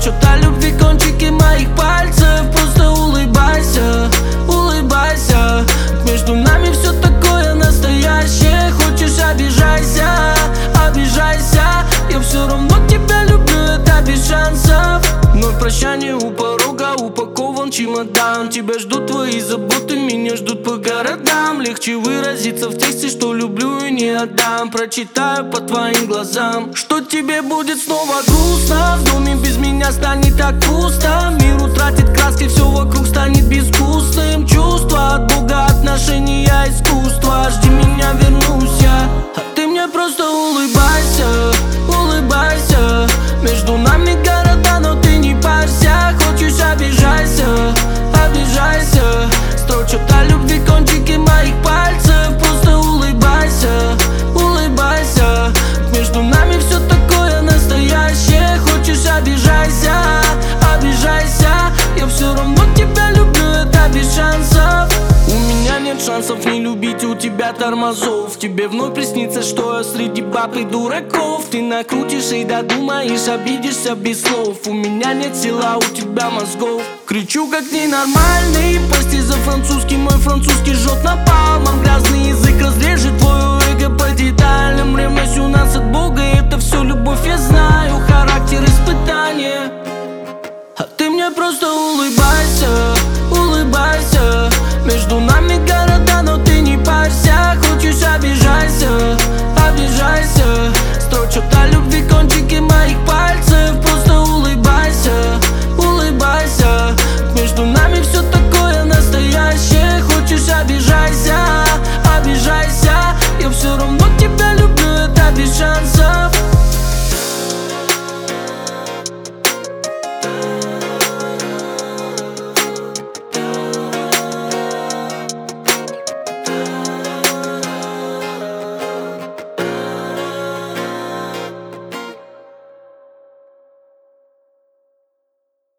Строчат о любви кончики моих пальцев. Просто улыбайся, улыбайся. Между нами все такое настоящее. Хочешь, обижайся, обижайся. Я все равно тебя люблю, это без шансов. Вновь прощание у порога, упакован чемодан. Тебя ждут твои заботы, меня ждут по городам. Легче выразиться в тексте, что люблю и не отдам. Прочитаю по твоим глазам, что тебе будет снова грустно. В доме без меня станет так пусто. Мир утратит краски, все вокруг станет безвкусным. Чувства от Бога, отношения, искусство. Жди меня, вернусь я, а ты мне просто улыбайся, улыбайся. Между нами города, но ты не парься. Хочешь, обижайся, обижайся. Строчат о любви кончики моих пальцев. Просто улыбайся, улыбайся. Между нами все такое настоящее. Хочешь, обижайся, обижайся. Я все равно тебя люблю, это без шансов. У меня нет шансов не любить, у тебя тормозов. Тебе вновь приснится, что я среди баб и дураков. Ты накрутишь и додумаешь, обидишься без слов. У меня нет сила, у тебя мозгов. Кричу как ненормальный, прости за французский. Мой французский жжет напалмом. Грязный язык разрежет твое эго по деталям. Ревность у нас от Бога, это все любовь, я знаю. Характер испытания, а ты мне просто улыбайся, улыбайся. Между нами города, но ты не парься. Хочешь, обижайся, обижайся. Строчат о любви кончики моих пальцев. Просто улыбайся, улыбайся. Между нами все такое настоящее. Хочешь, обижайся, обижайся. Я все равно тебя люблю, это без шансов.